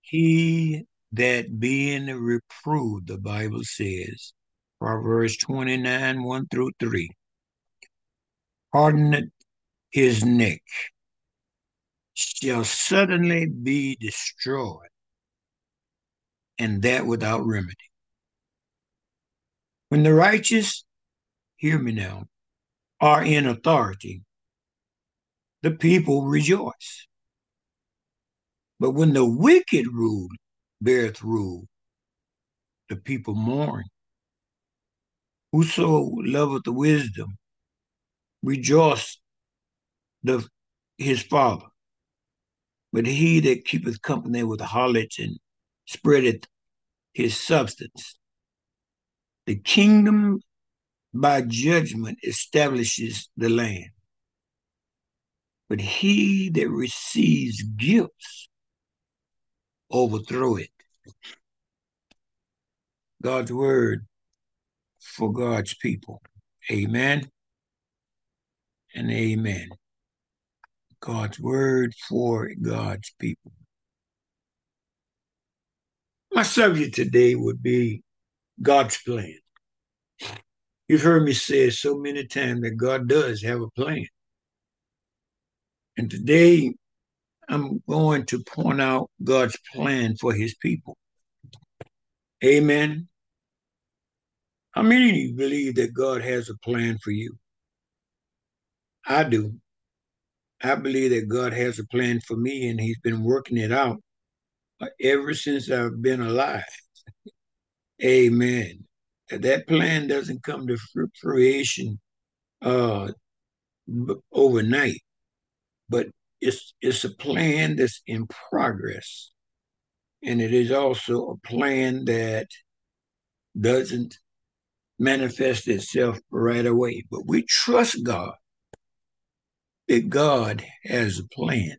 He that being reproved, the Bible says, Proverbs 29, 1 through 3, hardeneth his neck, shall suddenly be destroyed, and that without remedy. When the righteous, hear me now, are in authority, the people rejoice. But when the wicked rule beareth rule, the people mourn. Whoso loveth the wisdom rejoice the his father. But he that keepeth company with harlots and spreadeth his substance, the kingdom by judgment establishes the land. But he that receives gifts overthrow it. God's word for God's people. Amen and amen. God's word for God's people. My subject today would be God's plan. You've heard me say so many times that God does have a plan. And today I'm going to point out God's plan for his people. Amen. How many of you believe that God has a plan for you? I do. I believe that God has a plan for me and he's been working it out ever since I've been alive. Amen. That plan doesn't come to fruition uh, overnight, but it's a plan that's in progress, and it is also a plan that doesn't manifest itself right away. But we trust God that God has a plan.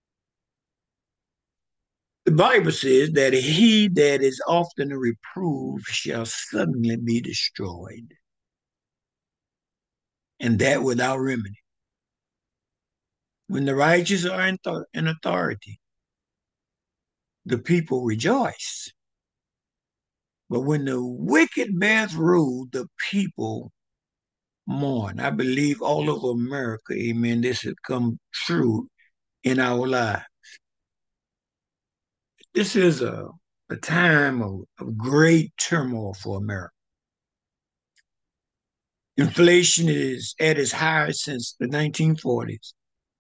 The Bible says that he that is often reproved shall suddenly be destroyed, and that without remedy. When the righteous are in authority, the people rejoice. But when the wicked beareth rule, the people mourn. I believe all over America, amen, this has come true in our lives. This is a time of great turmoil for America. Inflation is at its highest since the 1940s.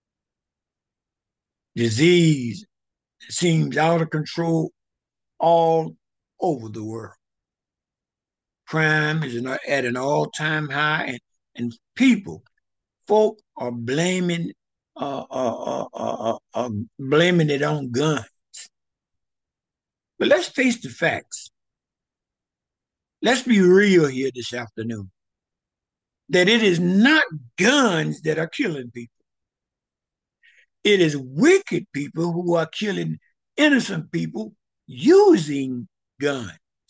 Disease seems out of control all over the world. Crime is at an all-time high, and folk are blaming it on guns. But let's face the facts. Let's be real here this afternoon. That it is not guns that are killing people. It is wicked people who are killing innocent people using guns.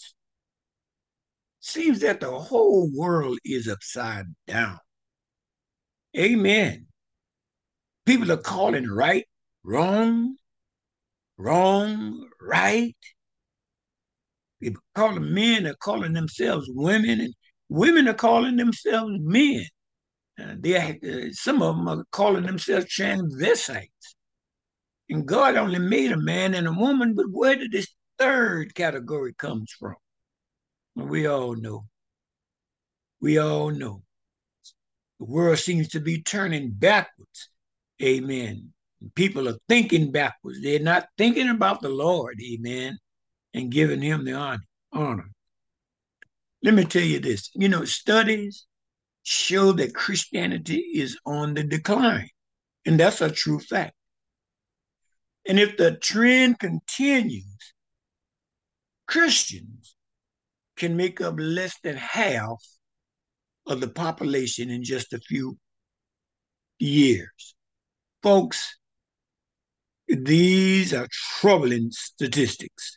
Seems that the whole world is upside down. Amen. People are calling right, wrong, wrong, right. People calling men are calling themselves women, and women are calling themselves men. Some of them are calling themselves transvestites. And God only made a man and a woman, but where did this third category comes from? Well, we all know. We all know. The world seems to be turning backwards. Amen. People are thinking backwards. They're not thinking about the Lord, amen, and giving him the honor. Let me tell you this. Studies show that Christianity is on the decline, and that's a true fact. And if the trend continues, Christians can make up less than half of the population in just a few years. Folks, these are troubling statistics.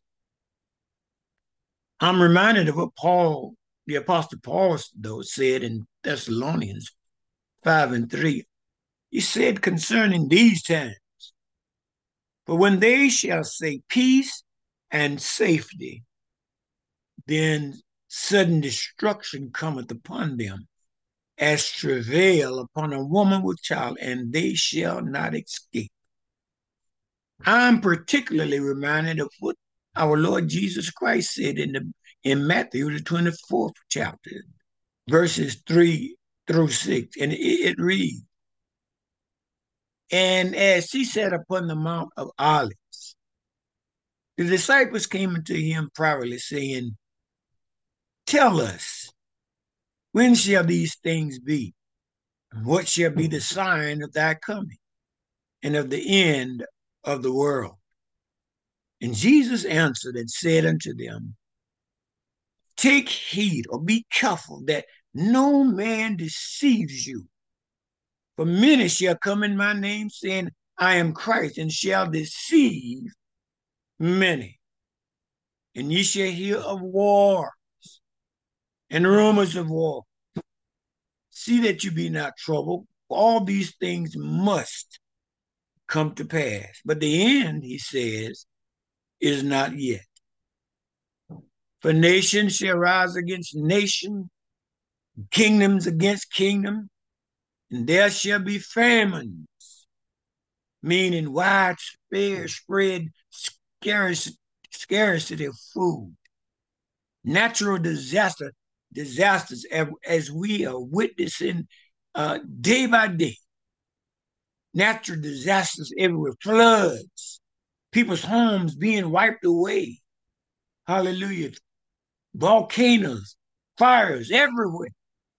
I'm reminded of what the Apostle Paul, though, said in Thessalonians 5:3. He said concerning these times, for when they shall say peace, and safety, then sudden destruction cometh upon them, as travail upon a woman with child, and they shall not escape. I'm particularly reminded of what our Lord Jesus Christ said in Matthew, the 24th chapter, verses 3 through 6. And it reads, and as he sat upon the Mount of Olives, the disciples came unto him privately, saying, tell us, when shall these things be? And what shall be the sign of thy coming and of the end of the world? And Jesus answered and said unto them, take heed or be careful that no man deceives you. For many shall come in my name, saying, I am Christ, and shall deceive many. And ye shall hear of war and rumors of war. See that you be not troubled. All these things must come to pass. But the end, he says, is not yet. For nation shall rise against nation, kingdoms against kingdom, and there shall be famines, meaning widespread scarcity of food, natural disasters as we are witnessing day by day, natural disasters everywhere, floods, people's homes being wiped away, hallelujah, volcanoes, fires everywhere,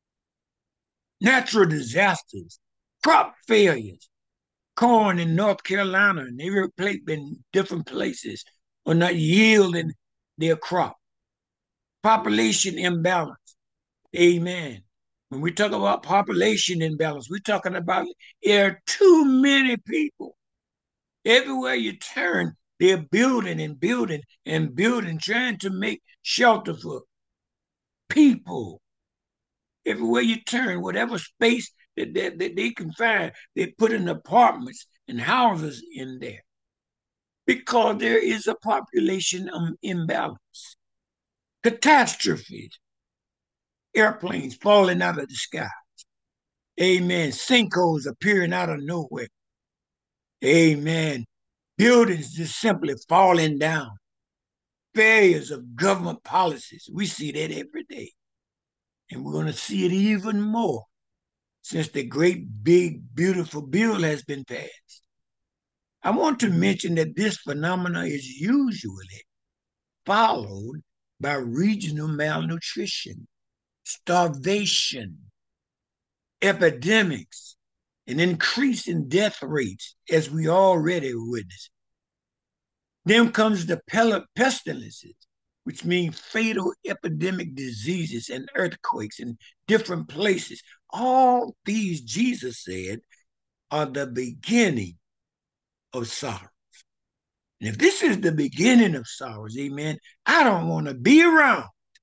natural disasters, crop failures, corn in North Carolina and every place in different places are not yielding their crop. Population imbalance. Amen. When we talk about population imbalance, we're talking about there are too many people. Everywhere you turn, they're building and building and building, trying to make shelter for people. Everywhere you turn, whatever space that they can find, they put in apartments and houses in there because there is a population imbalance. Catastrophes, airplanes falling out of the sky. Amen. Sinkholes appearing out of nowhere. Amen. Buildings just simply falling down. Failures of government policies. We see that every day. And we're going to see it even more since the great, big, beautiful bill has been passed. I want to mention that this phenomenon is usually followed by regional malnutrition, starvation, epidemics, an increase in death rates, as we already witnessed. Then comes the pestilences, which mean fatal epidemic diseases and earthquakes in different places. All these, Jesus said, are the beginning of sorrows. And if this is the beginning of sorrows, amen, I don't want to be around,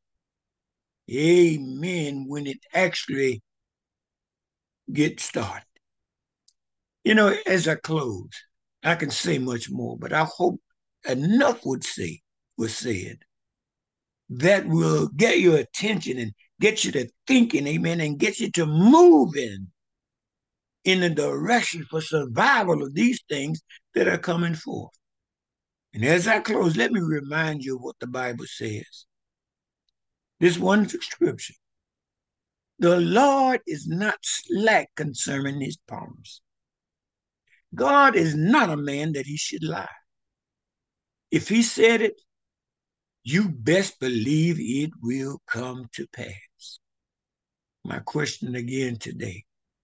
amen, when it actually gets started. You know, as I close, I can say much more, but I hope enough was said that will get your attention and get you to thinking, amen, and get you to moving in the direction for survival of these things that are coming forth. And as I close, let me remind you of what the Bible says. This one scripture. The Lord is not slack concerning his promise. God is not a man that he should lie. If he said it, you best believe it will come to pass. My question again today.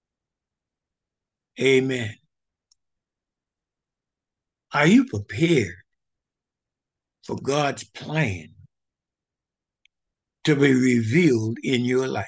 Amen. Are you prepared for God's plan to be revealed in your life?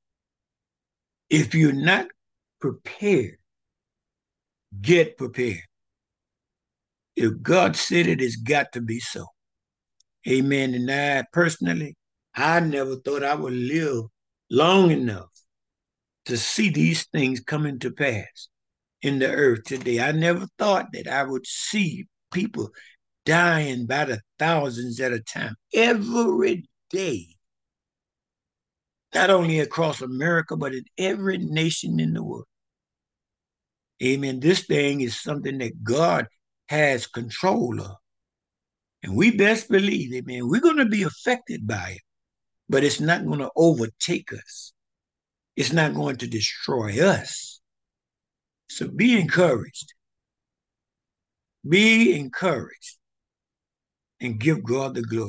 If you're not prepared, get prepared. If God said it, it's got to be so. Amen. And I personally, I never thought I would live long enough to see these things coming to pass in the earth today. I never thought that I would see people dying by the thousands at a time every day, not only across America, but in every nation in the world. Amen. This thing is something that God has control of. And we best believe, amen, we're going to be affected by it, but it's not going to overtake us. It's not going to destroy us. So be encouraged. Be encouraged and give God the glory.